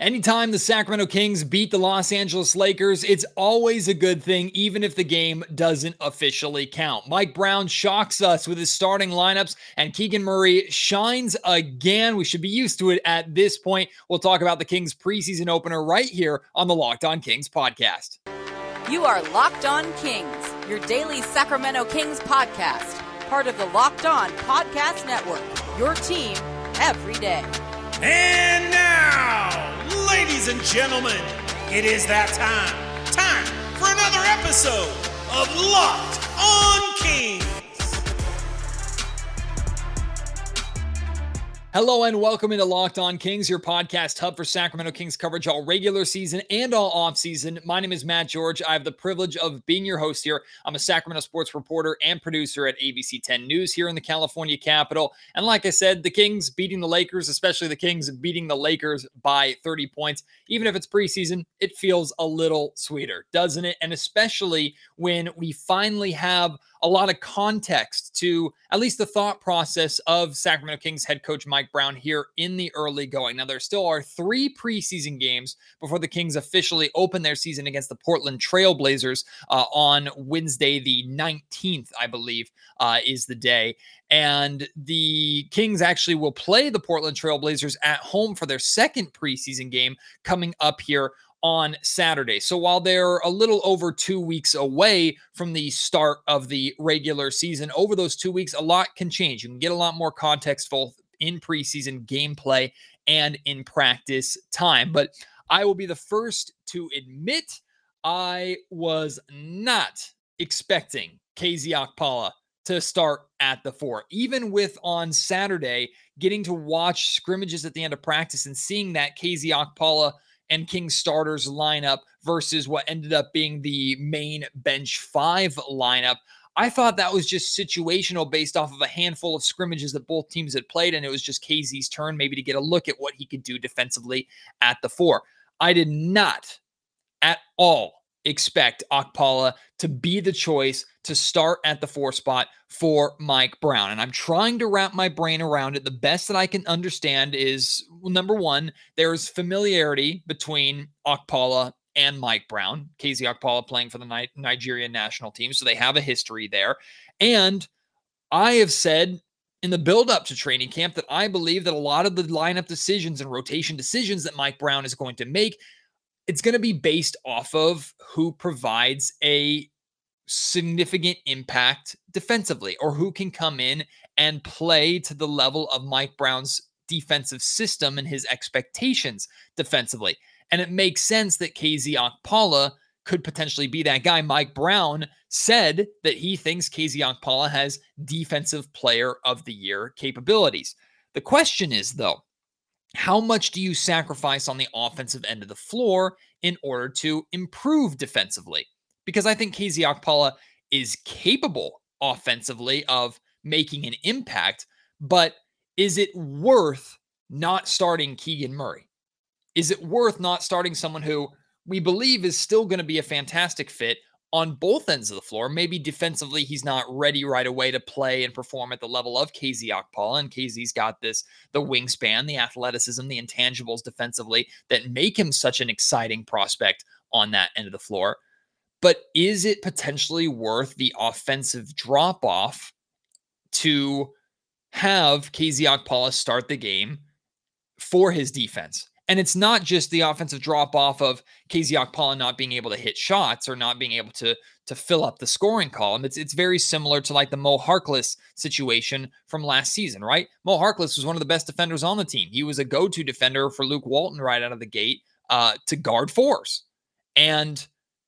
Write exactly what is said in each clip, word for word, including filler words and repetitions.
Anytime the Sacramento Kings beat the Los Angeles Lakers, it's always a good thing, even if the game doesn't officially count. Mike Brown shocks us with his starting lineups, and Keegan Murray shines again. We should be used to it at this point. We'll talk about the Kings preseason opener right here on the Locked On Kings podcast. You are Locked On Kings, your daily Sacramento Kings podcast, part of the Locked On Podcast Network, your team every day. And now, ladies and gentlemen, it is that time. Time for another episode of Locked On Kings. Hello and welcome into Locked On Kings, your podcast hub for Sacramento Kings coverage all regular season and all offseason. My name is Matt George. I have the privilege of being your host here. I'm a Sacramento sports reporter and producer at A B C ten News here in the California capital. And like I said, the Kings beating the Lakers, especially the Kings beating the Lakers by thirty points, even if it's preseason, it feels a little sweeter, doesn't it? And especially when we finally have a lot of context to at least the thought process of Sacramento Kings head coach Mike Brown here in the early going. Now, there still are three preseason games before the Kings officially open their season against the Portland Trail Blazers uh, on Wednesday, the nineteenth, I believe, uh, is the day. And the Kings actually will play the Portland Trail Blazers at home for their second preseason game coming up here on Saturday. So while they're a little over two weeks away from the start of the regular season, over those two weeks, a lot can change. You can get a lot more context both in preseason gameplay and in practice time. But I will be the first to admit I was not expecting K Z Okpala to start at the four. Even with on Saturday, getting to watch scrimmages at the end of practice and seeing that K Z Okpala and Kings starters lineup versus what ended up being the main bench five lineup, I thought that was just situational based off of a handful of scrimmages that both teams had played, and it was just K Z's turn maybe to get a look at what he could do defensively at the four. I did not at all expect Okpala to be the choice to start at the four spot for Mike Brown. And I'm trying to wrap my brain around it. The best that I can understand is, well, number one, there's familiarity between Okpala and Mike Brown. K Z Okpala playing for the Ni- Nigerian national team, so they have a history there. And I have said in the build-up to training camp that I believe that a lot of the lineup decisions and rotation decisions that Mike Brown is going to make, it's going to be based off of who provides a significant impact defensively or who can come in and play to the level of Mike Brown's defensive system and his expectations defensively. And it makes sense that K Z Okpala could potentially be that guy. Mike Brown said that he thinks K Z Okpala has defensive player of the year capabilities. The question is, though, how much do you sacrifice on the offensive end of the floor in order to improve defensively? Because I think K Z Okpala is capable offensively of making an impact, but is it worth not starting Keegan Murray? Is it worth not starting someone who we believe is still going to be a fantastic fit on both ends of the floor? Maybe defensively, he's not ready right away to play and perform at the level of K Z Okpala, and K Z's got this, the wingspan, the athleticism, the intangibles defensively that make him such an exciting prospect on that end of the floor. But is it potentially worth the offensive drop-off to have K Z Okpala start the game for his defense? And it's not just the offensive drop-off of K Z Okpala not being able to hit shots or not being able to, to fill up the scoring column. It's, it's very similar to like the Mo Harkless situation from last season, right? Mo Harkless was one of the best defenders on the team. He was a go-to defender for Luke Walton right out of the gate uh, to guard fours. And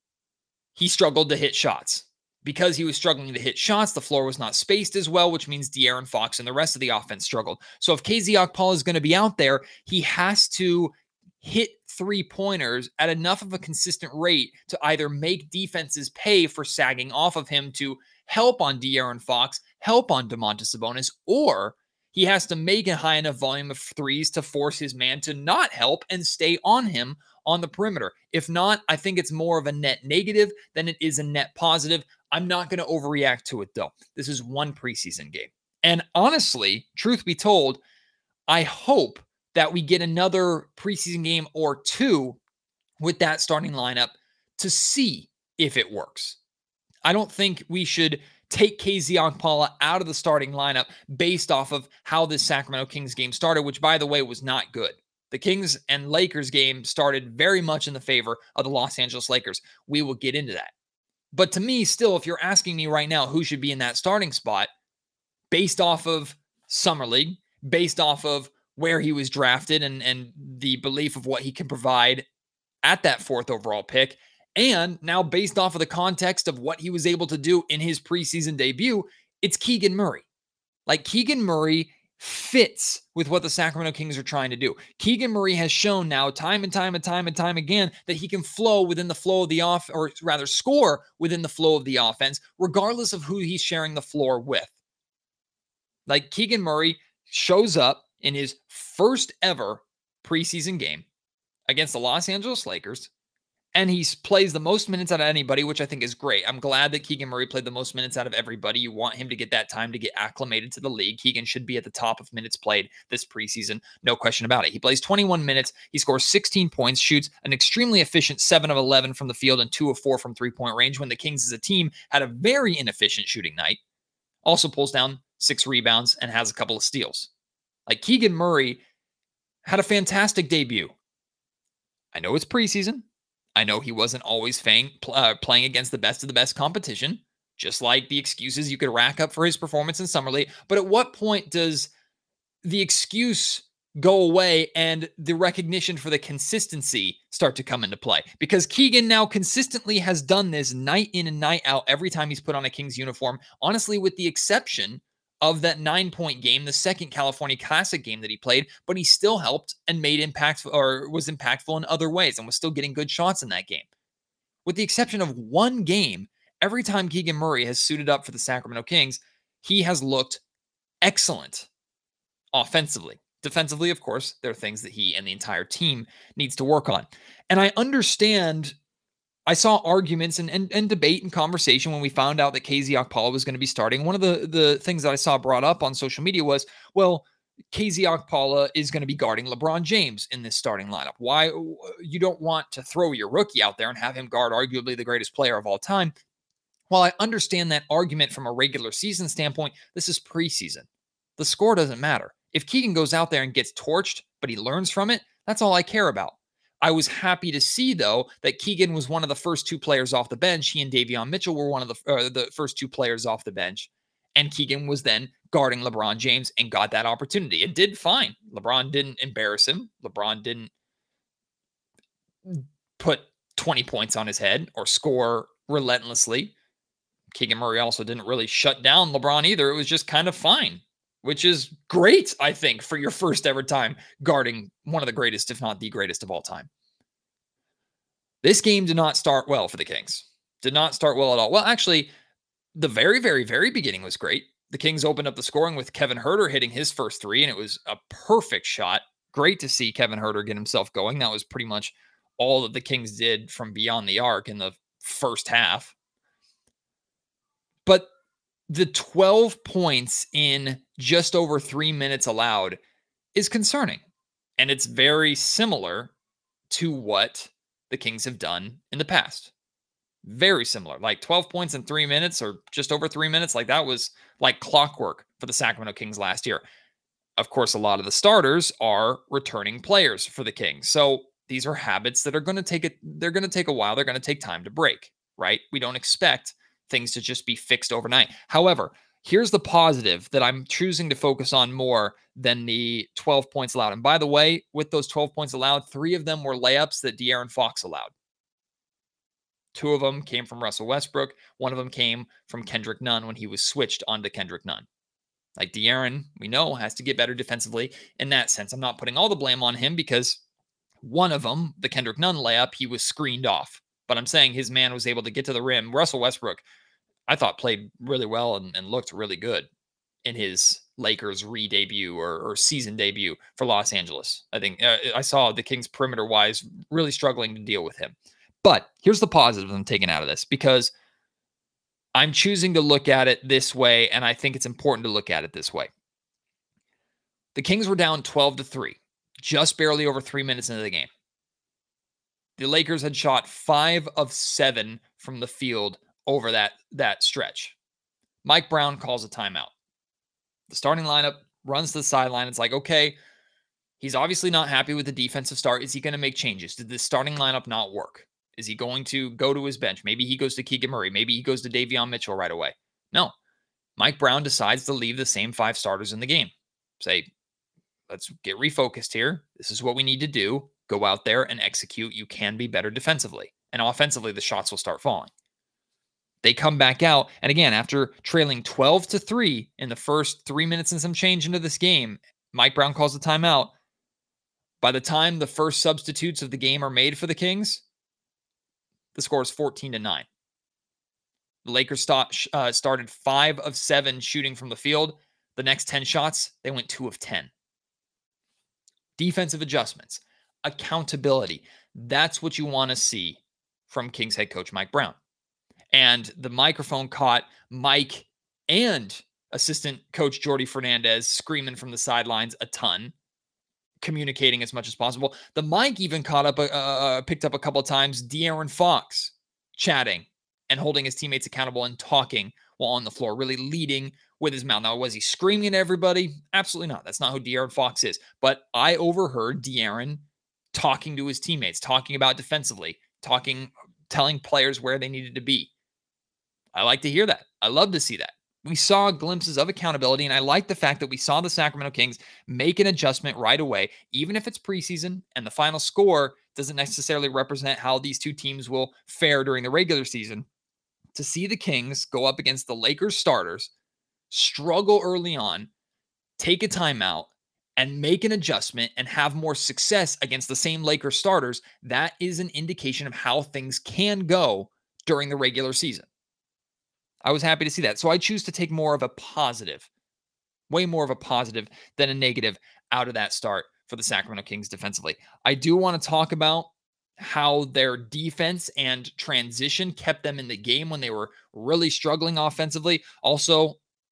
he struggled to hit shots. Because he was struggling to hit shots, the floor was not spaced as well, which means De'Aaron Fox and the rest of the offense struggled. So if K Z Okpala is going to be out there, he has to hit three-pointers at enough of a consistent rate to either make defenses pay for sagging off of him to help on De'Aaron Fox, help on Domantas Sabonis, or he has to make a high enough volume of threes to force his man to not help and stay on him on the perimeter. If not, I think it's more of a net negative than it is a net positive. I'm not going to overreact to it, though. This is one preseason game. And honestly, truth be told, I hope that we get another preseason game or two with that starting lineup to see if it works. I don't think we should take K Z Okpala out of the starting lineup based off of how this Sacramento Kings game started, which, by the way, was not good. The Kings and Lakers game started very much in the favor of the Los Angeles Lakers. We will get into that. But to me, still, if you're asking me right now who should be in that starting spot, based off of Summer League, based off of where he was drafted and, and the belief of what he can provide at that fourth overall pick, and now based off of the context of what he was able to do in his preseason debut, it's Keegan Murray. Like, Keegan Murray fits with what the Sacramento Kings are trying to do. Keegan Murray has shown now time and time and time and time again that he can flow within the flow of the off, or rather score within the flow of the offense, regardless of who he's sharing the floor with. Like, Keegan Murray shows up in his first ever preseason game against the Los Angeles Lakers, and he plays the most minutes out of anybody, which I think is great. I'm glad that Keegan Murray played the most minutes out of everybody. You want him to get that time to get acclimated to the league. Keegan should be at the top of minutes played this preseason. No question about it. He plays twenty-one minutes. He scores sixteen points, shoots an extremely efficient seven of eleven from the field and two of four from three-point range when the Kings as a team had a very inefficient shooting night. Also pulls down six rebounds and has a couple of steals. Like, Keegan Murray had a fantastic debut. I know it's preseason. I know he wasn't always fang, uh, playing against the best of the best competition, just like the excuses you could rack up for his performance in Summer League. But at what point does the excuse go away and the recognition for the consistency start to come into play? Because Keegan now consistently has done this night in and night out every time he's put on a Kings uniform, honestly, with the exception of that nine-point game, the second California Classic game that he played, but he still helped and made impact, or was impactful in other ways, and was still getting good shots in that game. With the exception of one game, every time Keegan Murray has suited up for the Sacramento Kings, he has looked excellent offensively. Defensively, of course, there are things that he and the entire team needs to work on. And I understand, I saw arguments and, and, and debate and conversation when we found out that K Z Okpala was going to be starting. One of the, the things that I saw brought up on social media was, well, K Z Okpala is going to be guarding LeBron James in this starting lineup. Why? You don't want to throw your rookie out there and have him guard arguably the greatest player of all time. While I understand that argument from a regular season standpoint, this is preseason. The score doesn't matter. If Keegan goes out there and gets torched, but he learns from it, that's all I care about. I was happy to see, though, that Keegan was one of the first two players off the bench. He and Davion Mitchell were one of the, uh, the first two players off the bench. And Keegan was then guarding LeBron James and got that opportunity. It did fine. LeBron didn't embarrass him. LeBron didn't put twenty points on his head or score relentlessly. Keegan Murray also didn't really shut down LeBron either. It was just kind of fine, which is great, I think, for your first ever time guarding one of the greatest, if not the greatest of all time. This game did not start well for the Kings. Did not start well at all. Well, actually, the very, very, very beginning was great. The Kings opened up the scoring with Kevin Huerter hitting his first three, and it was a perfect shot. Great to see Kevin Huerter get himself going. That was pretty much all that the Kings did from beyond the arc in the first half. But the twelve points in just over three minutes allowed is concerning. And it's very similar to what the Kings have done in the past. Very similar. Like twelve points in three minutes or just over three minutes. Like that was like clockwork for the Sacramento Kings last year. Of course, a lot of the starters are returning players for the Kings. So these are habits that are going to take it. They're going to take a while. They're going to take time to break, right? We don't expect things to just be fixed overnight. However, here's the positive that I'm choosing to focus on more than the twelve points allowed. And by the way, with those twelve points allowed, three of them were layups that De'Aaron Fox allowed. Two of them came from Russell Westbrook. One of them came from Kendrick Nunn when he was switched onto Kendrick Nunn. Like De'Aaron, we know, has to get better defensively in that sense. I'm not putting all the blame on him because one of them, the Kendrick Nunn layup, he was screened off. But I'm saying his man was able to get to the rim. Russell Westbrook, I thought, played really well and, and looked really good in his Lakers re-debut or, or season debut for Los Angeles. I think uh, I saw the Kings perimeter-wise really struggling to deal with him. But here's the positive I'm taking out of this, because I'm choosing to look at it this way, and I think it's important to look at it this way. The Kings were down twelve to three. just barely over three minutes into the game. The Lakers had shot five of seven from the field over that, that stretch. Mike Brown calls a timeout. The starting lineup runs to the sideline. It's like, okay, he's obviously not happy with the defensive start. Is he going to make changes? Did the starting lineup not work? Is he going to go to his bench? Maybe he goes to Keegan Murray. Maybe he goes to Davion Mitchell right away. No. Mike Brown decides to leave the same five starters in the game. Say, let's get refocused here. This is what we need to do. Go out there and execute. You can be better defensively. And offensively, the shots will start falling. They come back out. And again, after trailing twelve to three in the first three minutes and some change into this game, Mike Brown calls the timeout. By the time the first substitutes of the game are made for the Kings, the score is fourteen to nine. The Lakers start, uh, started five of seven shooting from the field. The next ten shots, they went two of ten. Defensive adjustments, accountability. That's what you want to see from Kings head coach Mike Brown. And the microphone caught Mike and assistant coach Jordi Fernandez screaming from the sidelines a ton, communicating as much as possible. The mic even caught up, uh, picked up a couple of times De'Aaron Fox chatting and holding his teammates accountable and talking while on the floor, really leading with his mouth. Now, was he screaming at everybody? Absolutely not. That's not who De'Aaron Fox is. But I overheard De'Aaron talking to his teammates, talking about defensively, talking, telling players where they needed to be. I like to hear that. I love to see that. We saw glimpses of accountability, and I like the fact that we saw the Sacramento Kings make an adjustment right away, even if it's preseason and the final score doesn't necessarily represent how these two teams will fare during the regular season. To see the Kings go up against the Lakers starters, struggle early on, take a timeout, and make an adjustment and have more success against the same Lakers starters, that is an indication of how things can go during the regular season. I was happy to see that. So I choose to take more of a positive, way more of a positive than a negative out of that start for the Sacramento Kings defensively. I do want to talk about how their defense and transition kept them in the game when they were really struggling offensively. Also,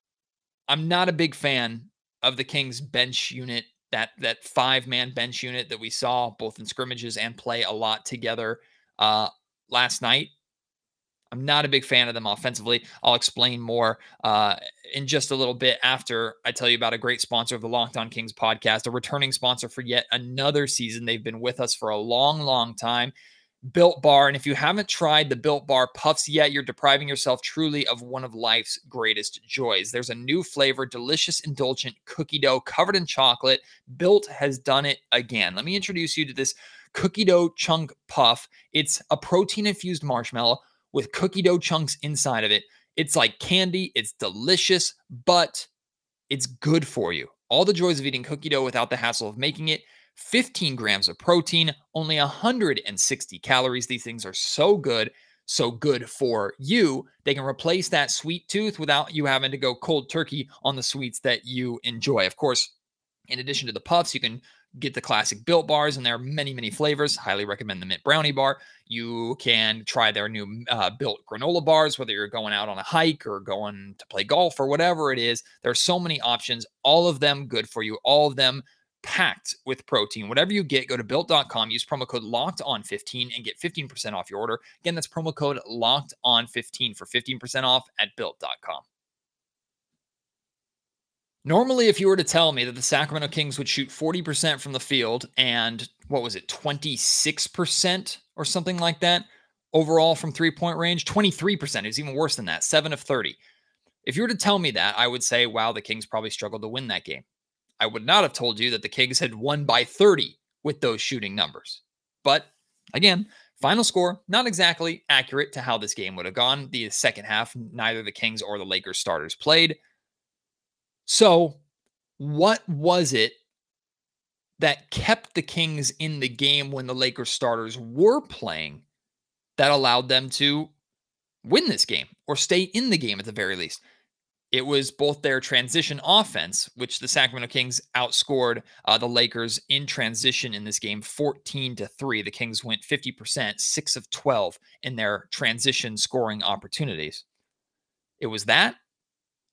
I'm not a big fan of the Kings bench unit, that, that five-man bench unit that we saw both in scrimmages and play a lot together uh, last night. I'm not a big fan of them offensively. I'll explain more uh, in just a little bit after I tell you about a great sponsor of the Locked On Kings podcast, a returning sponsor for yet another season. They've been with us for a long, long time. Built Bar. And if you haven't tried the Built Bar Puffs yet, you're depriving yourself truly of one of life's greatest joys. There's a new flavor, delicious, indulgent cookie dough covered in chocolate. Built has done it again. Let me introduce you to this cookie dough chunk puff. It's a protein-infused marshmallow with cookie dough chunks inside of it. It's like candy. It's delicious, but it's good for you. All the joys of eating cookie dough without the hassle of making it. fifteen grams of protein, only one hundred sixty calories. These things are so good, so good for you. They can replace that sweet tooth without you having to go cold turkey on the sweets that you enjoy. Of course, in addition to the puffs, you can get the classic Built Bars, and there are many, many flavors. Highly recommend the Mint Brownie Bar. You can try their new uh, Built Granola Bars, whether you're going out on a hike or going to play golf or whatever it is. There are so many options, all of them good for you, all of them packed with protein. Whatever you get, go to built dot com, use promo code locked on fifteen and get fifteen percent off your order. Again, that's promo code locked on fifteen for fifteen percent off at built dot com. Normally, if you were to tell me that the Sacramento Kings would shoot forty percent from the field and, what was it, twenty-six percent or something like that overall from three-point range, twenty-three percent, it was even worse than that, seven of thirty. If you were to tell me that, I would say, wow, the Kings probably struggled to win that game. I would not have told you that the Kings had won by thirty with those shooting numbers. But again, final score, not exactly accurate to how this game would have gone. The second half, neither the Kings or the Lakers starters played. So what was it that kept the Kings in the game when the Lakers starters were playing that allowed them to win this game or stay in the game at the very least? It was both their transition offense, which the Sacramento Kings outscored uh, the Lakers in transition in this game fourteen to three. The Kings went fifty percent, six of twelve in their transition scoring opportunities. It was that,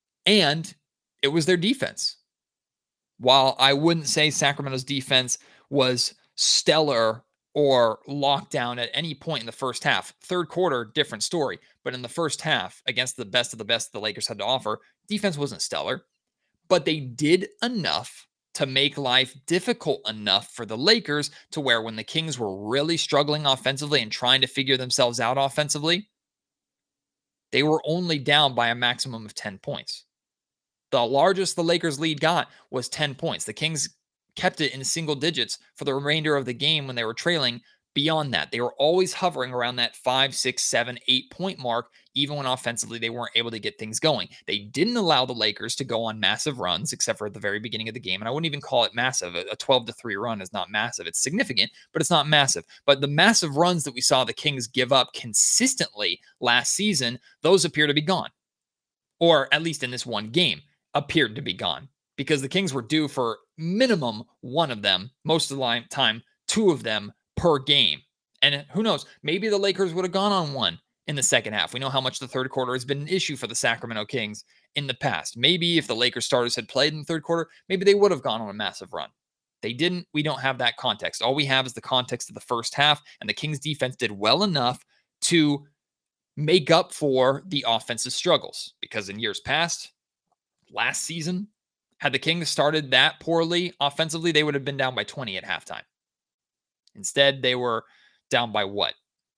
and it was their defense. While I wouldn't say Sacramento's defense was stellar or lockdown at any point in the first half. Third quarter, different story. But in the first half, against the best of the best the Lakers had to offer, defense wasn't stellar, but they did enough to make life difficult enough for the Lakers to where when the Kings were really struggling offensively and trying to figure themselves out offensively, they were only down by a maximum of ten points. The largest the Lakers lead got was ten points. The Kings kept it in single digits for the remainder of the game when they were trailing. Beyond that, they were always hovering around that five, six, seven, eight point mark, even when offensively they weren't able to get things going. They didn't allow the Lakers to go on massive runs, except for at the very beginning of the game. And I wouldn't even call it massive. A twelve to three run is not massive. It's significant, but it's not massive. But the massive runs that we saw the Kings give up consistently last season, those appear to be gone. Or at least in this one game, appeared to be gone. Because the Kings were due for minimum one of them, most of the time, two of them per game. And who knows, maybe the Lakers would have gone on one in the second half. We know how much the third quarter has been an issue for the Sacramento Kings in the past. Maybe if the Lakers starters had played in the third quarter, maybe they would have gone on a massive run. They didn't. We don't have that context. All we have is the context of the first half, and the Kings defense did well enough to make up for the offensive struggles. Because in years past, last season, had the Kings started that poorly offensively, they would have been down by twenty at halftime. Instead, they were down by what?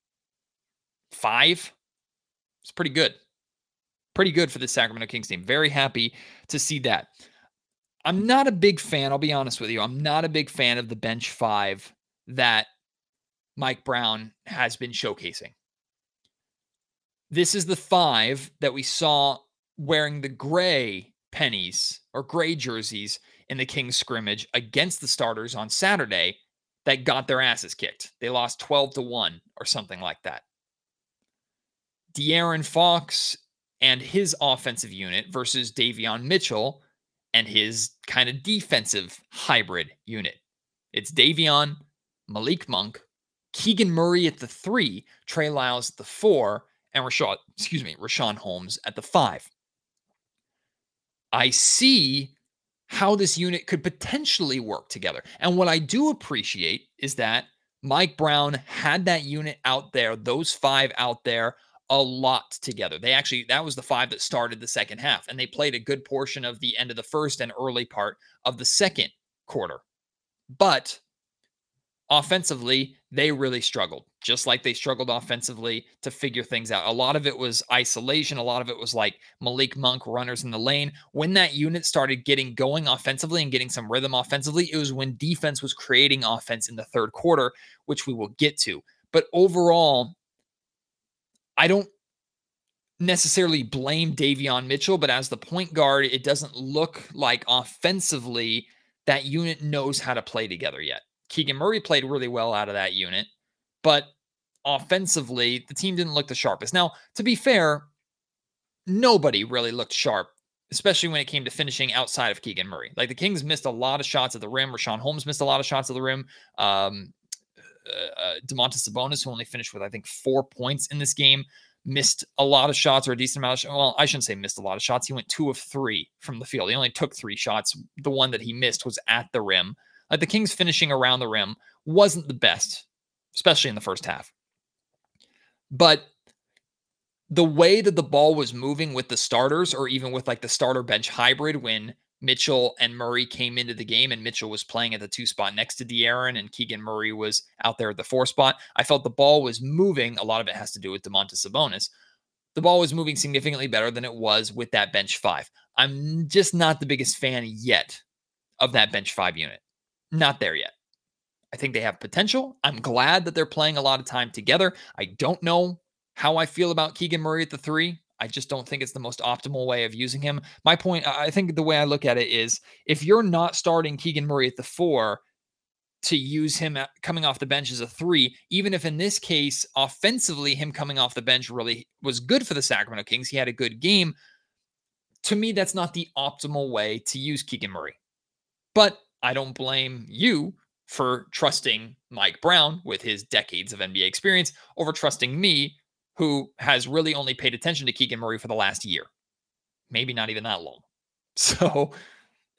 Five? It's pretty good. Pretty good for the Sacramento Kings team. Very happy to see that. I'm not a big fan, I'll be honest with you. I'm not a big fan of the bench five that Mike Brown has been showcasing. This is the five that we saw wearing the gray pennies or gray jerseys in the Kings scrimmage against the starters on Saturday that got their asses kicked. They lost twelve to one or something like that. De'Aaron Fox and his offensive unit versus Davion Mitchell and his kind of defensive hybrid unit. It's Davion, Malik Monk, Keegan Murray at the three, Trey Lyles at the four, and Rashawn, excuse me, Richaun Holmes at the five. I see how this unit could potentially work together. And what I do appreciate is that Mike Brown had that unit out there, those five out there, a lot together. They actually, that was the five that started the second half, and they played a good portion of the end of the first and early part of the second quarter. But offensively, they really struggled, just like they struggled offensively to figure things out. A lot of it was isolation. A lot of it was like Malik Monk runners in the lane. When that unit started getting going offensively and getting some rhythm offensively, it was when defense was creating offense in the third quarter, which we will get to. But overall, I don't necessarily blame Davion Mitchell, but as the point guard, it doesn't look like offensively that unit knows how to play together yet. Keegan Murray played really well out of that unit, but offensively, the team didn't look the sharpest. Now, to be fair, nobody really looked sharp, especially when it came to finishing outside of Keegan Murray. Like, the Kings missed a lot of shots at the rim. Richaun Holmes missed a lot of shots at the rim. Um, uh, Domantas Sabonis, who only finished with, I think, four points in this game, missed a lot of shots, or a decent amount of shots. Well, I shouldn't say missed a lot of shots. He went two of three from the field. He only took three shots. The one that he missed was at the rim. Like, the Kings finishing around the rim wasn't the best, especially in the first half. But the way that the ball was moving with the starters, or even with like the starter bench hybrid, when Mitchell and Murray came into the game and Mitchell was playing at the two spot next to De'Aaron and Keegan Murray was out there at the four spot, I felt the ball was moving. A lot of it has to do with Domantas Sabonis. The ball was moving significantly better than it was with that bench five. I'm just not the biggest fan yet of that bench five unit. Not there yet. I think they have potential. I'm glad that they're playing a lot of time together. I don't know how I feel about Keegan Murray at the three. I just don't think it's the most optimal way of using him. My point, I think the way I look at it is, if you're not starting Keegan Murray at the four to use him at, coming off the bench as a three, even if in this case, offensively, him coming off the bench really was good for the Sacramento Kings. He had a good game. To me, that's not the optimal way to use Keegan Murray. But I don't blame you for trusting Mike Brown with his decades of N B A experience over trusting me, who has really only paid attention to Keegan Murray for the last year. Maybe not even that long. So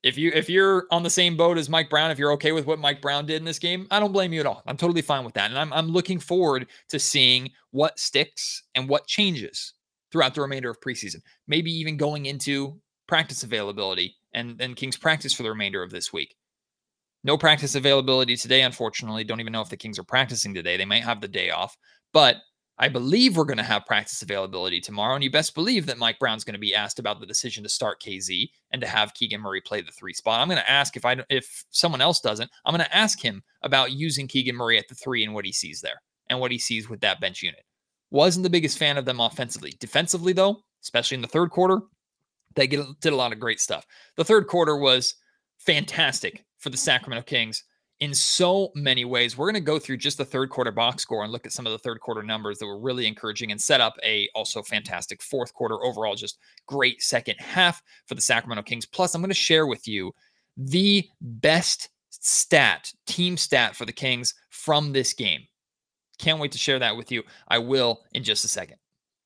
If you if you're on the same boat as Mike Brown, if you're okay with what Mike Brown did in this game, I don't blame you at all. I'm totally fine with that. And I'm I'm looking forward to seeing what sticks and what changes throughout the remainder of preseason. Maybe even going into practice availability and, and Kings practice for the remainder of this week. No practice availability today, unfortunately. Don't even know if the Kings are practicing today. They might have the day off. But I believe we're going to have practice availability tomorrow, and you best believe that Mike Brown's going to be asked about the decision to start K Z and to have Keegan Murray play the three spot. I'm going to ask if I if someone else doesn't, I'm going to ask him about using Keegan Murray at the three and what he sees there and what he sees with that bench unit. Wasn't the biggest fan of them offensively. Defensively, though, especially in the third quarter, they get, did a lot of great stuff. The third quarter was fantastic for the Sacramento Kings in so many ways. We're going to go through just the third quarter box score and look at some of the third quarter numbers that were really encouraging and set up a also fantastic fourth quarter overall, just great second half for the Sacramento Kings. Plus, I'm going to share with you the best stat, team stat for the Kings from this game. Can't wait to share that with you. I will in just a second.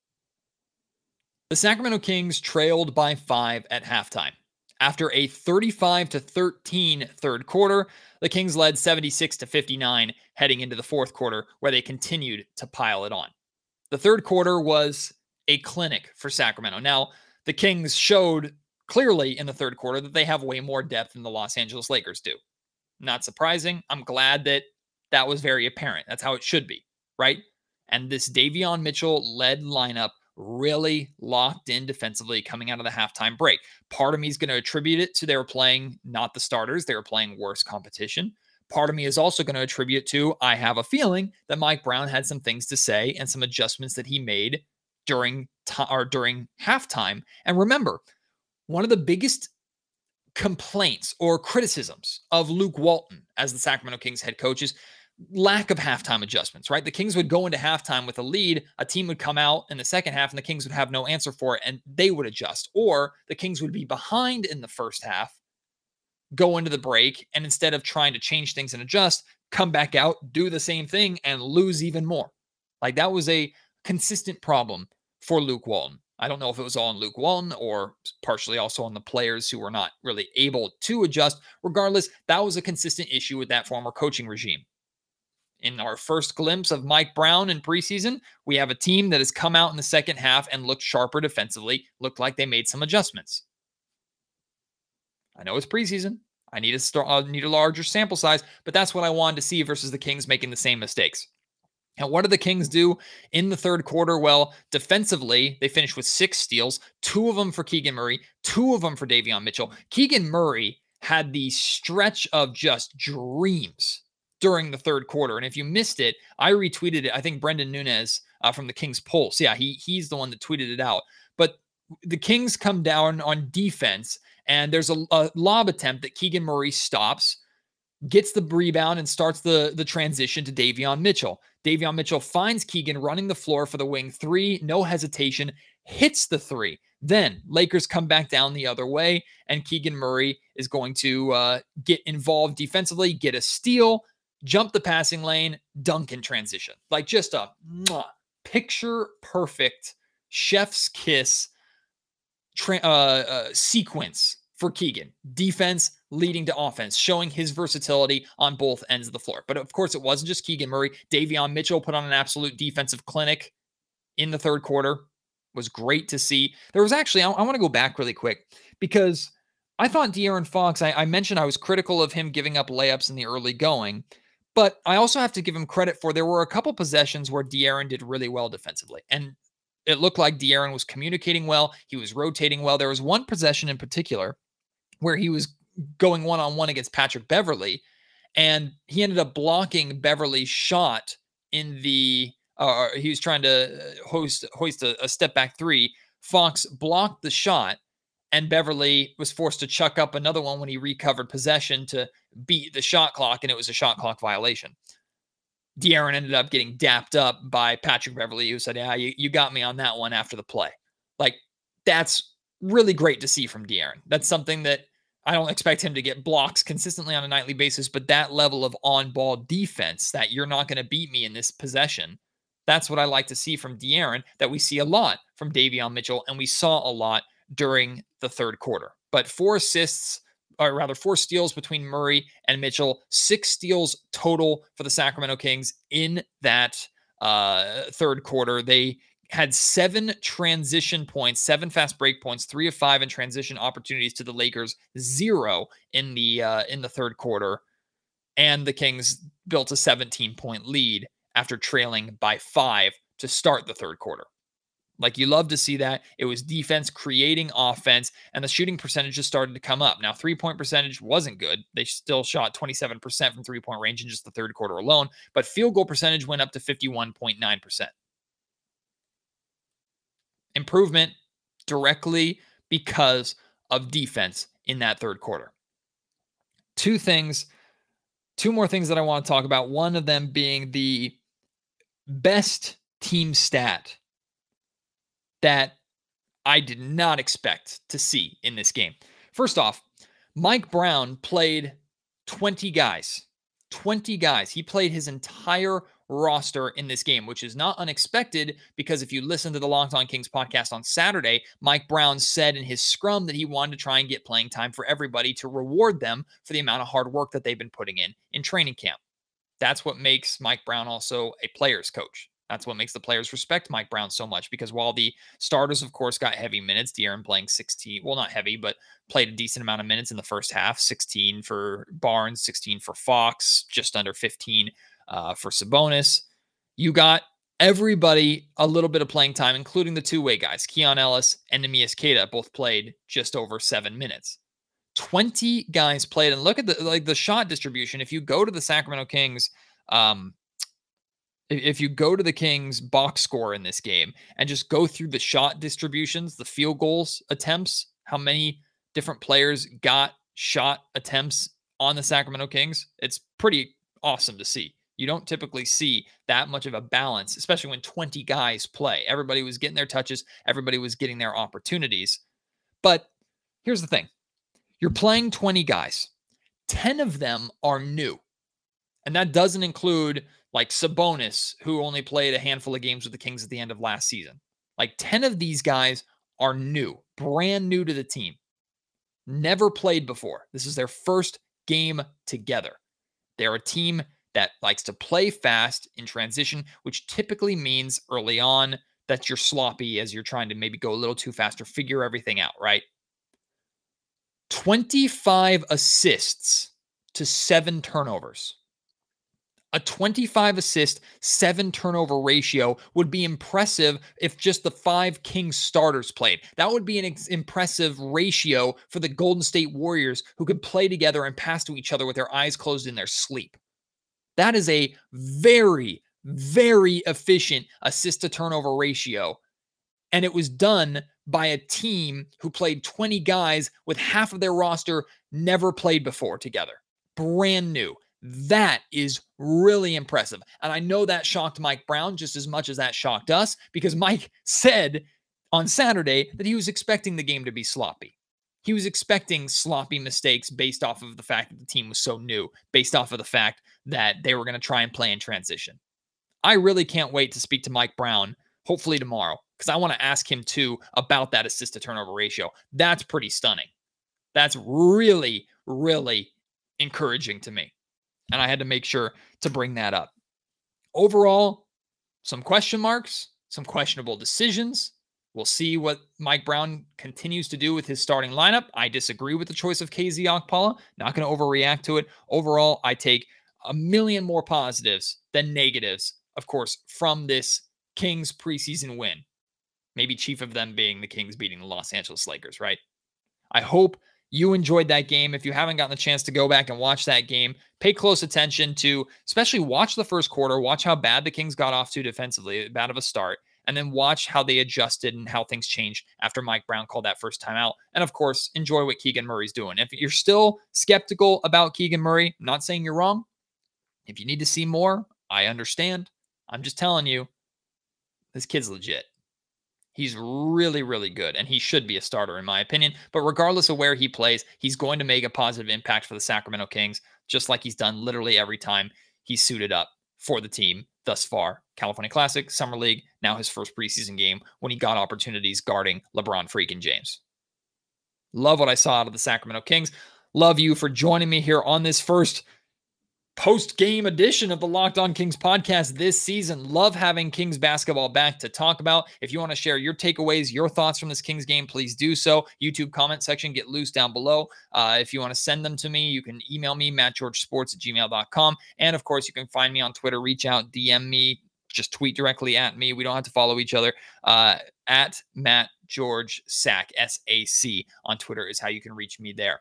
The Sacramento Kings trailed by five at halftime. After a thirty-five to thirteen third quarter, the Kings led seventy-six to fifty-nine heading into the fourth quarter, where they continued to pile it on. The third quarter was a clinic for Sacramento. Now, the Kings showed clearly in the third quarter that they have way more depth than the Los Angeles Lakers do. Not surprising. I'm glad that that was very apparent. That's how it should be, right? And this Davion Mitchell-led lineup really locked in defensively coming out of the halftime break. Part of me is going to attribute it to they were playing not the starters. They were playing worse competition. Part of me is also going to attribute to, I have a feeling that Mike Brown had some things to say and some adjustments that he made during t- or during halftime. And remember, one of the biggest complaints or criticisms of Luke Walton as the Sacramento Kings head coach is lack of halftime adjustments, right? The Kings would go into halftime with a lead, a team would come out in the second half and the Kings would have no answer for it and they would adjust. Or the Kings would be behind in the first half, go into the break, and instead of trying to change things and adjust, come back out, do the same thing, and lose even more. Like that was a consistent problem for Luke Walton. I don't know if it was all on Luke Walton or partially also on the players who were not really able to adjust. Regardless, that was a consistent issue with that former coaching regime. In our first glimpse of Mike Brown in preseason, we have a team that has come out in the second half and looked sharper defensively, looked like they made some adjustments. I know it's preseason. I need a, start, uh, need a larger sample size, but that's what I wanted to see versus the Kings making the same mistakes. And what did the Kings do in the third quarter? Well, defensively, they finished with six steals, two of them for Keegan Murray, two of them for Davion Mitchell. Keegan Murray had the stretch of just dreams during the third quarter. And if you missed it, I retweeted it. I think Brendan Nunez uh, from the Kings Pulse. Yeah, he he's the one that tweeted it out. But the Kings come down on defense, and there's a, a lob attempt that Keegan Murray stops, gets the rebound, and starts the, the transition to Davion Mitchell. Davion Mitchell finds Keegan running the floor for the wing three, no hesitation, hits the three. Then Lakers come back down the other way, and Keegan Murray is going to uh, get involved defensively, get a steal, jump the passing lane, dunk in transition. Like just a mwah, picture perfect chef's kiss tra- uh, uh, sequence for Keegan. Defense leading to offense, showing his versatility on both ends of the floor. But of course, it wasn't just Keegan Murray. Davion Mitchell put on an absolute defensive clinic in the third quarter. It was great to see. There was actually, I, I want to go back really quick because I thought De'Aaron Fox, I, I mentioned I was critical of him giving up layups in the early going. But I also have to give him credit for there were a couple possessions where De'Aaron did really well defensively. And it looked like De'Aaron was communicating well. He was rotating well. There was one possession in particular where he was going one-on-one against Patrick Beverley. And he ended up blocking Beverley's shot in the, uh, he was trying to hoist, hoist a, a step back three. Fox blocked the shot. And Beverley was forced to chuck up another one when he recovered possession to beat the shot clock, and it was a shot clock violation. De'Aaron ended up getting dapped up by Patrick Beverley, who said, yeah, you, you got me on that one after the play. Like, that's really great to see from De'Aaron. That's something that I don't expect him to get blocks consistently on a nightly basis, but that level of on-ball defense, that you're not going to beat me in this possession, that's what I like to see from De'Aaron, that we see a lot from Davion Mitchell, and we saw a lot during the third quarter. But four assists, or rather four steals between Murray and Mitchell, six steals total for the Sacramento Kings in that uh, third quarter. They had seven transition points, seven fast break points, three of five in transition opportunities to the Lakers, zero in the uh, in the third quarter. And the Kings built a seventeen-point lead after trailing by five to start the third quarter. Like, you love to see that. It was defense creating offense, and the shooting percentage just started to come up. Now, three-point percentage wasn't good. They still shot twenty-seven percent from three-point range in just the third quarter alone, but field goal percentage went up to fifty-one point nine percent. Improvement directly because of defense in that third quarter. Two things, two more things that I want to talk about. One of them being the best team stat that I did not expect to see in this game. First off, Mike Brown played twenty guys. twenty guys. He played his entire roster in this game, which is not unexpected because if you listen to the Locked On Kings podcast on Saturday, Mike Brown said in his scrum that he wanted to try and get playing time for everybody to reward them for the amount of hard work that they've been putting in in training camp. That's what makes Mike Brown also a player's coach. That's what makes the players respect Mike Brown so much, because while the starters, of course, got heavy minutes, De'Aaron playing sixteen, well, not heavy, but played a decent amount of minutes in the first half, sixteen for Barnes, sixteen for Fox, just under fifteen uh, for Sabonis. You got everybody a little bit of playing time, including the two-way guys. Keon Ellis and Neemias Queta both played just over seven minutes. twenty guys played, and look at the like the shot distribution. If you go to the Sacramento Kings, um, if you go to the Kings box score in this game and just go through the shot distributions, the field goals attempts, how many different players got shot attempts on the Sacramento Kings, it's pretty awesome to see. You don't typically see that much of a balance, especially when twenty guys play. Everybody was getting their touches. Everybody was getting their opportunities. But here's the thing. You're playing twenty guys. ten of them are new. And that doesn't include like Sabonis, who only played a handful of games with the Kings at the end of last season. Like ten of these guys are new, brand new to the team. Never played before. This is their first game together. They're a team that likes to play fast in transition, which typically means early on that you're sloppy as you're trying to maybe go a little too fast or figure everything out, right? twenty-five assists to seven turnovers. A twenty-five assist, seven turnover ratio would be impressive if just the five Kings starters played. That would be an ex- impressive ratio for the Golden State Warriors, who could play together and pass to each other with their eyes closed in their sleep. That is a very, very efficient assist to turnover ratio. And it was done by a team who played twenty guys with half of their roster never played before together. Brand new. That is really impressive. And I know that shocked Mike Brown just as much as that shocked us, because Mike said on Saturday that he was expecting the game to be sloppy. He was expecting sloppy mistakes based off of the fact that the team was so new, based off of the fact that they were going to try and play in transition. I really can't wait to speak to Mike Brown, hopefully tomorrow, because I want to ask him too about that assist to turnover ratio. That's pretty stunning. That's really, really encouraging to me. And I had to make sure to bring that up. Overall, some question marks, some questionable decisions. We'll see what Mike Brown continues to do with his starting lineup. I disagree with the choice of K Z Okpala. Not going to overreact to it. Overall, I take a million more positives than negatives, of course, from this Kings preseason win. Maybe chief of them being the Kings beating the Los Angeles Lakers, right? I hope you enjoyed that game. If you haven't gotten the chance to go back and watch that game, pay close attention to, especially watch the first quarter, watch how bad the Kings got off to defensively, bad of a start, and then watch how they adjusted and how things changed after Mike Brown called that first timeout. And of course, enjoy what Keegan Murray's doing. If you're still skeptical about Keegan Murray, I'm not saying you're wrong. If you need to see more, I understand. I'm just telling you, this kid's legit. He's really, really good, and he should be a starter in my opinion. But regardless of where he plays, he's going to make a positive impact for the Sacramento Kings, just like he's done literally every time he's suited up for the team thus far. California Classic, Summer League, now his first preseason game when he got opportunities guarding LeBron freaking James. Love what I saw out of the Sacramento Kings. love you for joining me here on this first post-game edition of the Locked On Kings podcast this season. Love having Kings basketball back to talk about. If you want to share your takeaways, your thoughts from this Kings game, please do so. YouTube comment section, get loose down below. Uh, if you want to send them to me, you can email me, matt george sports at gmail dot com. And of course, you can find me on Twitter, reach out, D M me, just tweet directly at me. We don't have to follow each other. Uh, at Matt George Sack, S A C on Twitter is how you can reach me there.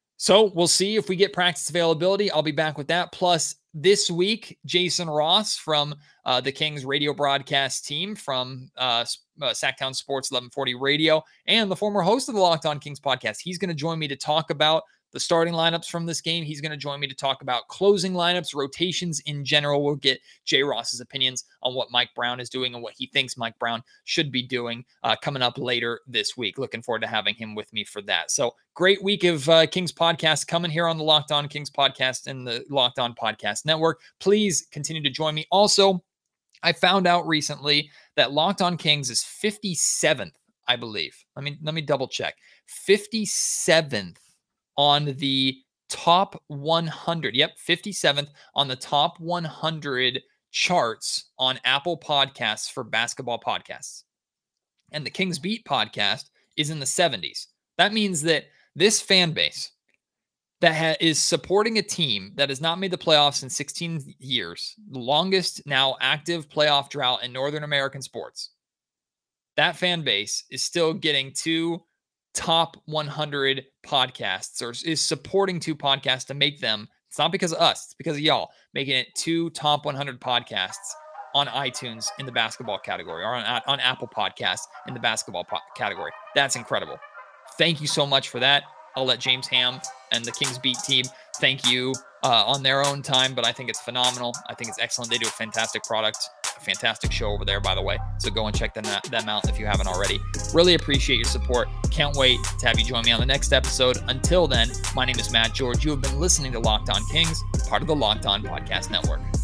So we'll see if we get practice availability. I'll be back with that. Plus, this week, Jason Ross from uh, the Kings radio broadcast team from uh, uh, Sacktown Sports eleven forty Radio and the former host of the Locked On Kings podcast. He's going to join me to talk about the starting lineups from this game. He's going to join me to talk about closing lineups, rotations in general. We'll get Jay Ross's opinions on what Mike Brown is doing and what he thinks Mike Brown should be doing uh, coming up later this week. Looking forward to having him with me for that. So great week of uh, Kings podcast coming here on the Locked On Kings podcast and the Locked On Podcast Network. Please continue to join me. Also, I found out recently that Locked On Kings is fifty-seventh, I believe. Let me, let me double check. fifty-seventh on the top one hundred. Yep, fifty-seventh on the top one hundred charts on Apple Podcasts for basketball podcasts. And the Kings Beat podcast is in the seventies. That means that this fan base that ha- is supporting a team that has not made the playoffs in sixteen years, the longest now active playoff drought in Northern American sports, that fan base is still getting two top one hundred podcasts, or is supporting two podcasts to make them. It's not because of us, it's because of y'all making it two top one hundred podcasts on iTunes in the basketball category, or on, on Apple Podcasts in the basketball po- category. That's incredible. Thank you so much for that. I'll let James Ham and the Kings Beat team thank you uh, on their own time, but I think it's phenomenal. I think it's excellent. They do a fantastic product, a fantastic show over there, by the way. So go and check them, them out if you haven't already. Really appreciate your support. Can't wait to have you join me on the next episode. Until then, my name is Matt George. You have been listening to Locked On Kings, part of the Locked On Podcast Network.